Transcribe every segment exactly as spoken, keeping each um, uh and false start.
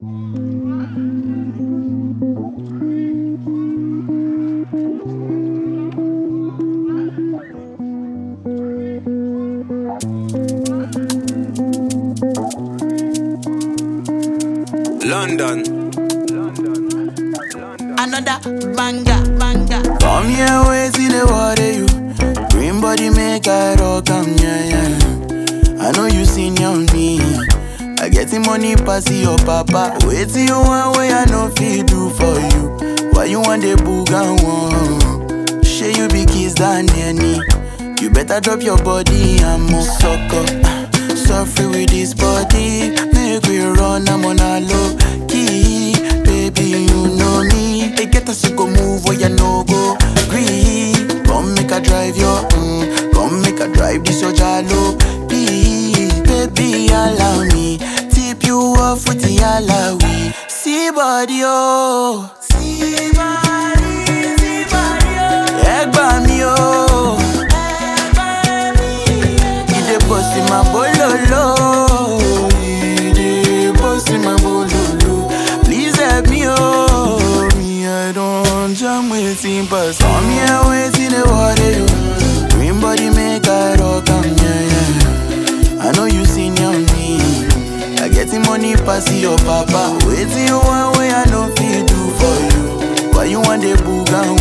London. Another banger, banger. Come here, wait till the water you. Green body make I rock, come yeah, yeah. I know you seen on me. I get the money pass your papa. Wait till you want way I know feel do for you. Why you want the boogan one? Share you be kiss than any. You better drop your body and move sucker. Suffer with this body. Make we run, I'm on a low key. Baby, you know me. They get us to go move where you no go. Green, come make a drive your mm. Come make a drive this your jalo. Please, baby, allow me. Tip you off with the alawi. See body, oh. See body, see body, oh. Egg by me, oh. Egg by me, egg by me. You dey bust in my bololo. You dey bust in my bololo. Please help me, oh. Me, I don't jam waiting, but come here, waiting the water, you. Green body make I rock, come yeah, yeah. I know you seen on me. I get the money pass your papa. Wait till you want way I know feel do for you. Why you want the boogan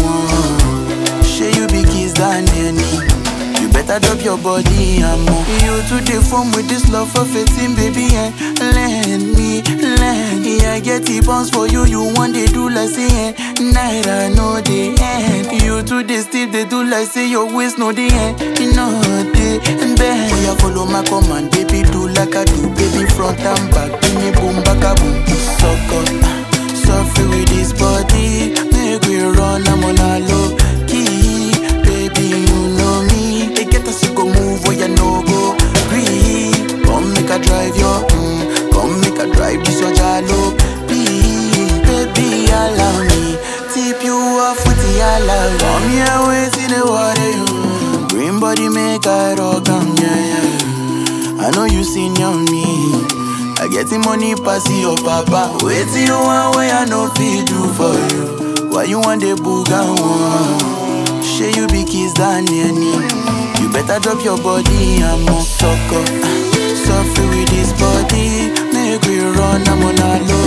one? Share you be kiss than any. You better drop your body and move. You to the form with this love for fifteen, baby, and lend me, lend me. I get the bounce for you. You want they do like say eh. Night I know the end. You to the still they do like say your waist know the end. You know the bend. Oh, yeah, follow my command, baby, do like I do, baby, front and back, give me boom, back a boom, sucker. Suffer with this body, make we run, I'm on a low key, baby, you know me. They get us to go move where you no go. Breathe, come make a drive your, mm, come make a drive this your jalo. Please, baby, allow me, tip you off with the alawi. Come here, wait in the water, you. Green body make I rock, come yeah, yeah. I know you seen on me. I get the money pass your papa. Wait till you want way I know feel do for you. Why you want the boogan one? Share you be kiss than any. You better drop your body and move sucker. Suffer with this body. Make we run, I'm on a low